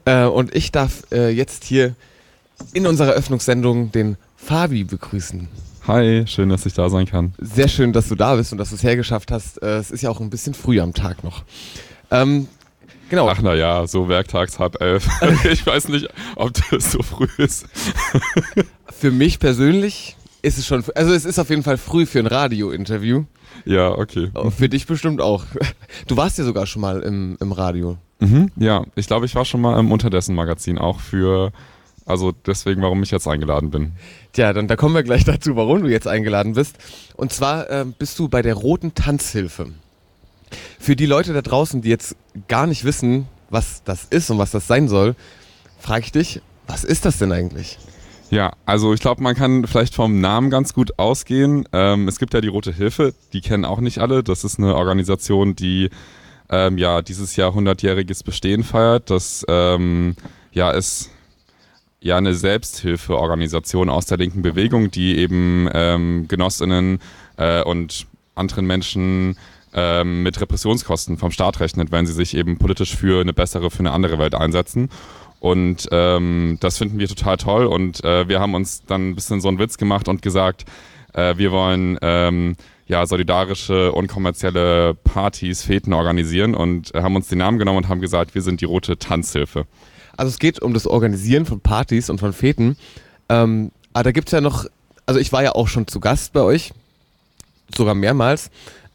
Und ich darf jetzt hier in unserer Öffnungssendung den Fabi begrüßen. Hi, schön, dass ich da sein kann. Sehr schön, dass du da bist und dass du es hergeschafft hast. Es ist ja auch ein bisschen früh am Tag noch. Genau. Ach naja, so werktags 10:30. Ich weiß nicht, ob das so früh ist. Für mich persönlich ist es schon, also es ist auf jeden Fall früh für ein Radio-Interview. Ja, okay. Für dich bestimmt auch. Du warst ja sogar schon mal im Radio. Ja, ich glaube, ich war schon mal im Unterdessen-Magazin, auch also deswegen, warum ich jetzt eingeladen bin. Tja, da kommen wir gleich dazu, warum du jetzt eingeladen bist. Und zwar bist du bei der Roten Tanzhilfe. Für die Leute da draußen, die jetzt gar nicht wissen, was das ist und was das sein soll, frage ich dich, was ist das denn eigentlich? Ja, also ich glaube, man kann vielleicht vom Namen ganz gut ausgehen. Es gibt ja die Rote Hilfe, die kennen auch nicht alle. Das ist eine Organisation, die dieses Jahr 100-jähriges Bestehen feiert. Das ist eine Selbsthilfeorganisation aus der linken Bewegung, die eben GenossInnen und anderen Menschen mit Repressionskosten vom Staat rechnet, wenn sie sich eben politisch für eine andere Welt einsetzen. Und das finden wir total toll und wir haben uns dann ein bisschen so einen Witz gemacht und gesagt, wir wollen solidarische, unkommerzielle Partys, Feten organisieren und haben uns den Namen genommen und haben gesagt, wir sind die Rote Tanzhilfe. Also es geht um das Organisieren von Partys und von Feten. Aber da gibt es ja noch, also ich war ja auch schon zu Gast bei euch, sogar mehrmals.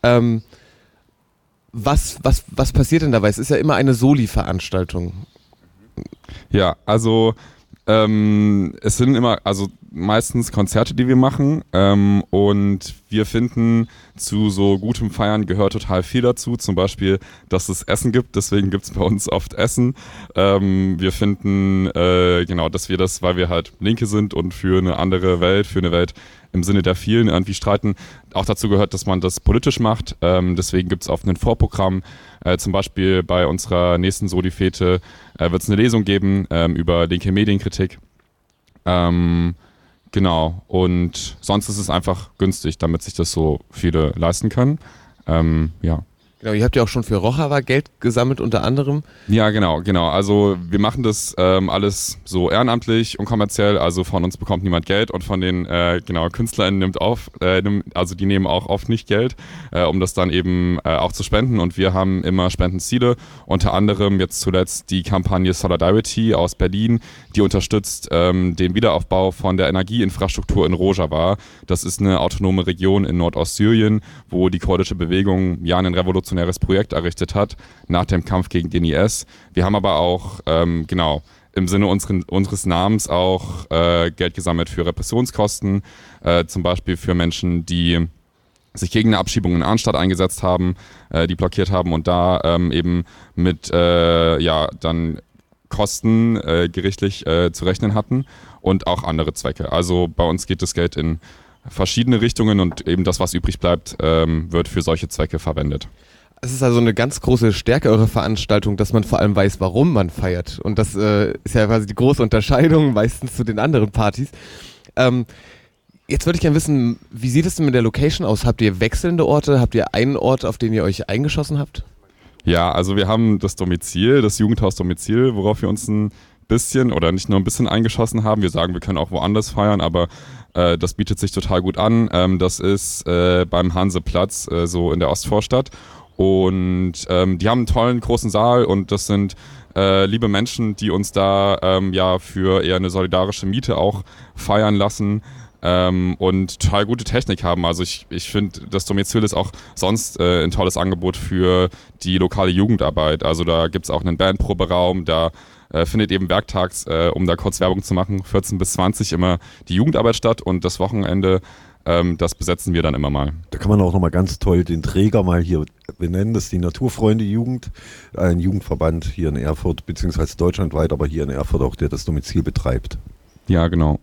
Was passiert denn dabei? Es ist ja immer eine Soli-Veranstaltung. Ja, also es sind immer, also meistens Konzerte, die wir machen und wir finden, zu so gutem Feiern gehört total viel dazu, zum Beispiel, dass es Essen gibt, deswegen gibt es bei uns oft Essen. Wir finden, dass wir das, weil wir halt Linke sind und für eine andere Welt, für eine Welt im Sinne der vielen irgendwie streiten, auch dazu gehört, dass man das politisch macht, deswegen gibt es oft ein Vorprogramm, zum Beispiel bei unserer nächsten Soli-Fete wird es eine Lesung geben über linke Medienkritik. Genau, und sonst ist es einfach günstig, damit sich das so viele leisten können. Genau, ihr habt ja auch schon für Rojava Geld gesammelt unter anderem. Ja, genau. Also wir machen das alles so ehrenamtlich und kommerziell, also von uns bekommt niemand Geld und von den KünstlerInnen die nehmen auch oft nicht Geld, um das dann eben auch zu spenden und wir haben immer Spendenziele, unter anderem jetzt zuletzt die Kampagne Solidarity aus Berlin, die unterstützt den Wiederaufbau von der Energieinfrastruktur in Rojava. Das ist eine autonome Region in Nordostsyrien, wo die kurdische Bewegung ein revolutionäres Projekt errichtet hat, nach dem Kampf gegen den IS. Wir haben aber auch, im Sinne unseres Namens auch Geld gesammelt für Repressionskosten, zum Beispiel für Menschen, die sich gegen eine Abschiebung in Arnstadt eingesetzt haben, die blockiert haben und da eben mit dann Kosten gerichtlich zu rechnen hatten und auch andere Zwecke. Also bei uns geht das Geld in verschiedene Richtungen und eben das, was übrig bleibt, wird für solche Zwecke verwendet. Es ist also eine ganz große Stärke eurer Veranstaltung, dass man vor allem weiß, warum man feiert. Und das ist ja quasi die große Unterscheidung meistens zu den anderen Partys. Jetzt würde ich gerne wissen, wie sieht es denn mit der Location aus? Habt ihr wechselnde Orte? Habt ihr einen Ort, auf den ihr euch eingeschossen habt? Ja, also wir haben das Domizil, das Jugendhaus-Domizil, worauf wir uns ein bisschen oder nicht nur ein bisschen eingeschossen haben. Wir sagen, wir können auch woanders feiern, aber das bietet sich total gut an. Das ist beim Hanseplatz, so in der Ostvorstadt. Und die haben einen tollen großen Saal und das sind liebe Menschen, die uns da für eher eine solidarische Miete auch feiern lassen und total gute Technik haben. Also ich finde, das Domizil ist auch sonst ein tolles Angebot für die lokale Jugendarbeit. Also da gibt es auch einen Bandproberaum, da findet eben werktags, um da kurz Werbung zu machen, 14 bis 20 immer die Jugendarbeit statt und das Wochenende, das besetzen wir dann immer mal. Da kann man auch nochmal ganz toll den Träger mal hier benennen, das ist die Naturfreunde Jugend, ein Jugendverband hier in Erfurt, beziehungsweise deutschlandweit, aber hier in Erfurt auch, der das Domizil betreibt. Ja, genau.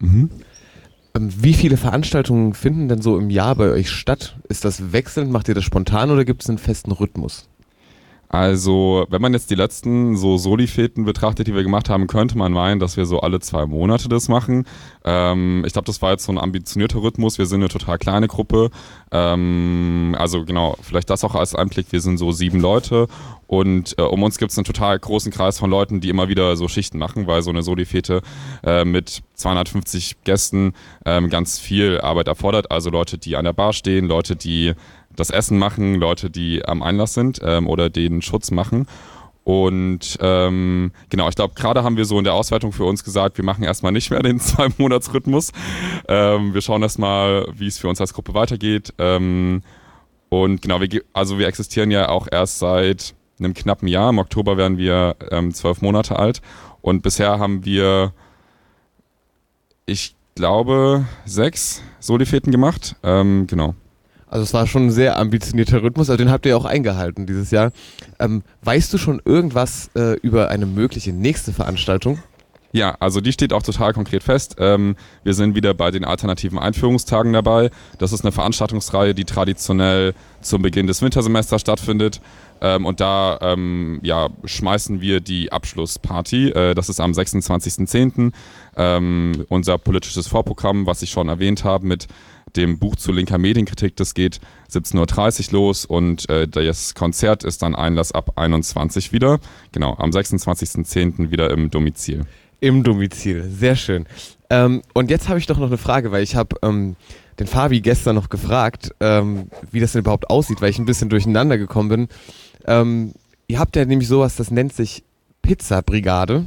Wie viele Veranstaltungen finden denn so im Jahr bei euch statt? Ist das wechselnd? Macht ihr das spontan oder gibt es einen festen Rhythmus? Also, wenn man jetzt die letzten so Soli-Feten betrachtet, die wir gemacht haben, könnte man meinen, dass wir so alle 2 Monate das machen. Ich glaube, das war jetzt so ein ambitionierter Rhythmus. Wir sind eine total kleine Gruppe. Also genau, vielleicht das auch als Einblick. Wir sind so 7 Leute und um uns gibt es einen total großen Kreis von Leuten, die immer wieder so Schichten machen, weil so eine Soli-Fete mit 250 Gästen ganz viel Arbeit erfordert. Also Leute, die an der Bar stehen, Leute, die das Essen machen, Leute, die am Einlass sind oder den Schutz machen. Und genau, ich glaube, gerade haben wir so in der Auswertung für uns gesagt, wir machen erstmal nicht mehr den 2-Monats-Rhythmus. Wir schauen erstmal, wie es für uns als Gruppe weitergeht. Und genau, wir existieren ja auch erst seit einem knappen Jahr. Im Oktober werden wir 12 Monate alt. Und bisher haben wir, ich glaube, 6 Solifeten gemacht. Genau. Also es war schon ein sehr ambitionierter Rhythmus, also den habt ihr auch eingehalten dieses Jahr. Weißt du schon irgendwas über eine mögliche nächste Veranstaltung? Ja, also die steht auch total konkret fest. Wir sind wieder bei den alternativen Einführungstagen dabei. Das ist eine Veranstaltungsreihe, die traditionell zum Beginn des Wintersemesters stattfindet. Und da schmeißen wir die Abschlussparty. Das ist am 26.10. Unser politisches Vorprogramm, was ich schon erwähnt habe, mit dem Buch zu linker Medienkritik. Das geht 17.30 Uhr los und das Konzert ist dann Einlass ab 21 wieder. Genau, am 26.10. wieder im Domizil. Im Domizil, sehr schön. Und jetzt habe ich doch noch eine Frage, weil ich habe den Fabi gestern noch gefragt, wie das denn überhaupt aussieht, weil ich ein bisschen durcheinander gekommen bin. Ihr habt ja nämlich sowas, das nennt sich Pizza-Brigade.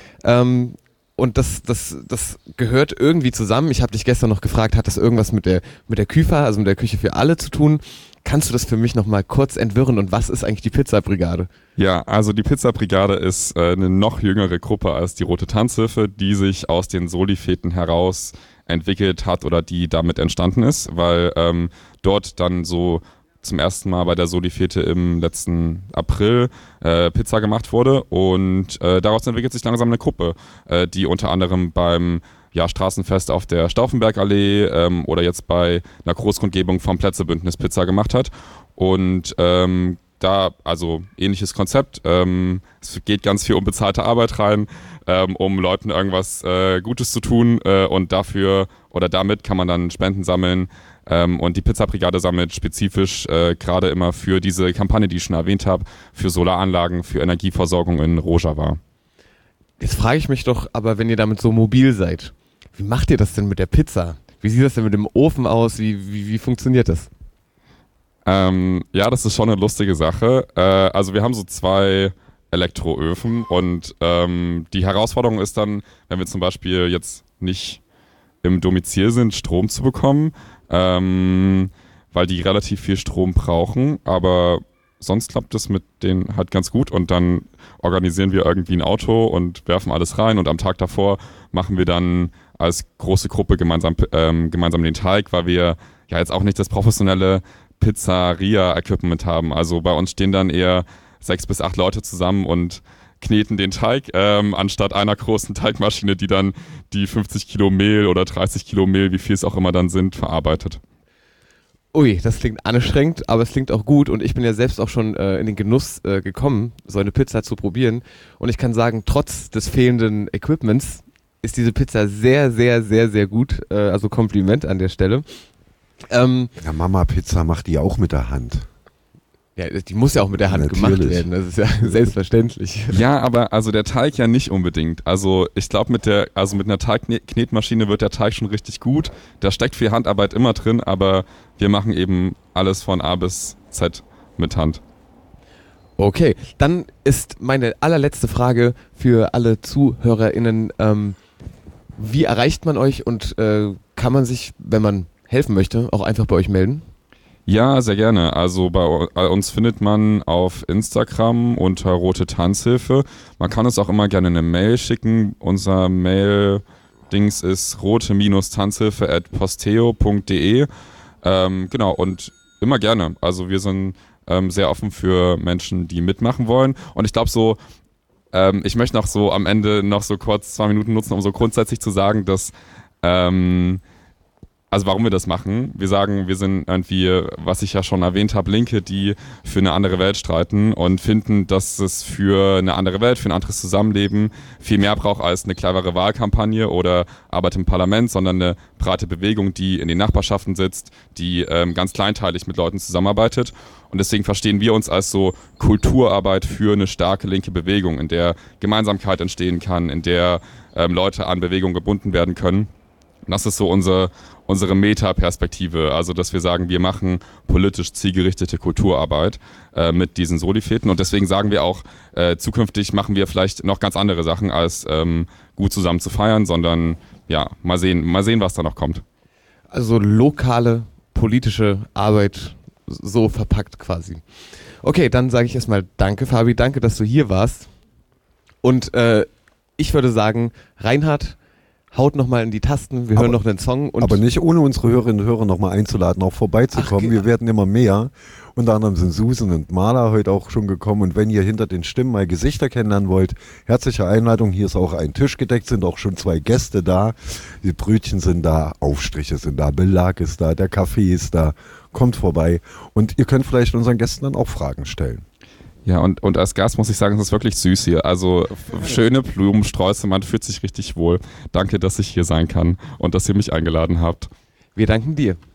Und das gehört irgendwie zusammen. Ich habe dich gestern noch gefragt, hat das irgendwas mit der Küfa, also mit der Küche für alle zu tun? Kannst du das für mich nochmal kurz entwirren und was ist eigentlich die Pizza-Brigade? Ja, also die Pizza-Brigade ist eine noch jüngere Gruppe als die Rote Tanzhilfe, die sich aus den Soli-Feten heraus entwickelt hat oder die damit entstanden ist, weil dort dann so zum ersten Mal bei der Soli-Fete im letzten April Pizza gemacht wurde und daraus entwickelt sich langsam eine Gruppe, die unter anderem beim Straßenfest auf der Stauffenbergallee oder jetzt bei einer Großkundgebung vom Plätzebündnis Pizza gemacht hat und da, also ähnliches Konzept, es geht ganz viel um bezahlte Arbeit rein, um Leuten irgendwas Gutes zu tun und dafür oder damit kann man dann Spenden sammeln und die Pizza-Brigade sammelt spezifisch gerade immer für diese Kampagne, die ich schon erwähnt habe, für Solaranlagen, für Energieversorgung in Rojava. Jetzt frage ich mich doch, aber wenn ihr damit so mobil seid, wie macht ihr das denn mit der Pizza? Wie sieht das denn mit dem Ofen aus? Wie funktioniert das? Ja, das ist schon eine lustige Sache. Also wir haben so 2 Elektroöfen und die Herausforderung ist dann, wenn wir zum Beispiel jetzt nicht im Domizil sind, Strom zu bekommen, weil die relativ viel Strom brauchen, aber sonst klappt es mit denen halt ganz gut und dann organisieren wir irgendwie ein Auto und werfen alles rein und am Tag davor machen wir dann als große Gruppe gemeinsam den Teig, weil wir ja jetzt auch nicht das professionelle Pizzeria-Equipment haben. Also bei uns stehen dann eher 6 bis 8 Leute zusammen und kneten den Teig, anstatt einer großen Teigmaschine, die dann die 50 Kilo Mehl oder 30 Kilo Mehl, wie viel es auch immer dann sind, verarbeitet. Ui, das klingt anstrengend, aber es klingt auch gut und ich bin ja selbst auch schon in den Genuss gekommen, so eine Pizza zu probieren und ich kann sagen, trotz des fehlenden Equipments ist diese Pizza sehr, sehr, sehr, sehr gut, also Kompliment an der Stelle. Ja, Mama Pizza macht die auch mit der Hand. Ja, die muss ja auch mit der Hand gemacht werden, das ist ja selbstverständlich. Ja, aber also der Teig ja nicht unbedingt. Also ich glaube mit einer Teigknetmaschine wird der Teig schon richtig gut. Da steckt viel Handarbeit immer drin, aber wir machen eben alles von A bis Z mit Hand. Okay, dann ist meine allerletzte Frage für alle ZuhörerInnen, wie erreicht man euch und kann man sich, wenn man helfen möchte, auch einfach bei euch melden? Ja, sehr gerne. Also bei uns findet man auf Instagram unter Rote Tanzhilfe. Man kann uns auch immer gerne eine Mail schicken. Unser Mail-Dings ist rote-tanzhilfe@posteo.de. Genau, und immer gerne. Also wir sind sehr offen für Menschen, die mitmachen wollen. Und ich glaube so, ich möchte noch so am Ende noch so kurz 2 Minuten nutzen, um so grundsätzlich zu sagen, dass Also warum wir das machen, wir sagen, wir sind irgendwie, was ich ja schon erwähnt habe, Linke, die für eine andere Welt streiten und finden, dass es für eine andere Welt, für ein anderes Zusammenleben viel mehr braucht als eine clevere Wahlkampagne oder Arbeit im Parlament, sondern eine breite Bewegung, die in den Nachbarschaften sitzt, die ganz kleinteilig mit Leuten zusammenarbeitet. Und deswegen verstehen wir uns als so Kulturarbeit für eine starke linke Bewegung, in der Gemeinsamkeit entstehen kann, in der Leute an Bewegung gebunden werden können. Und das ist so unsere Meta-Perspektive, also dass wir sagen, wir machen politisch zielgerichtete Kulturarbeit mit diesen Solifeten und deswegen sagen wir auch, zukünftig machen wir vielleicht noch ganz andere Sachen, als gut zusammen zu feiern, sondern ja, mal sehen, was da noch kommt. Also lokale politische Arbeit so verpackt quasi. Okay, dann sage ich erstmal danke, Fabi, danke, dass du hier warst. Und ich würde sagen, Reinhard, haut nochmal in die Tasten, wir hören noch einen Song. Und aber nicht ohne unsere Hörerinnen und Hörer nochmal einzuladen, auch vorbeizukommen. Wir werden immer mehr. Unter anderem sind Susan und Marla heute auch schon gekommen. Und wenn ihr hinter den Stimmen mal Gesichter kennenlernen wollt, herzliche Einladung. Hier ist auch ein Tisch gedeckt, sind auch schon 2 Gäste da. Die Brötchen sind da, Aufstriche sind da, Belag ist da, der Kaffee ist da. Kommt vorbei. Und ihr könnt vielleicht unseren Gästen dann auch Fragen stellen. Ja, und als Gast muss ich sagen, es ist wirklich süß hier. Also schöne Blumensträuße, man fühlt sich richtig wohl. Danke, dass ich hier sein kann und dass ihr mich eingeladen habt. Wir danken dir.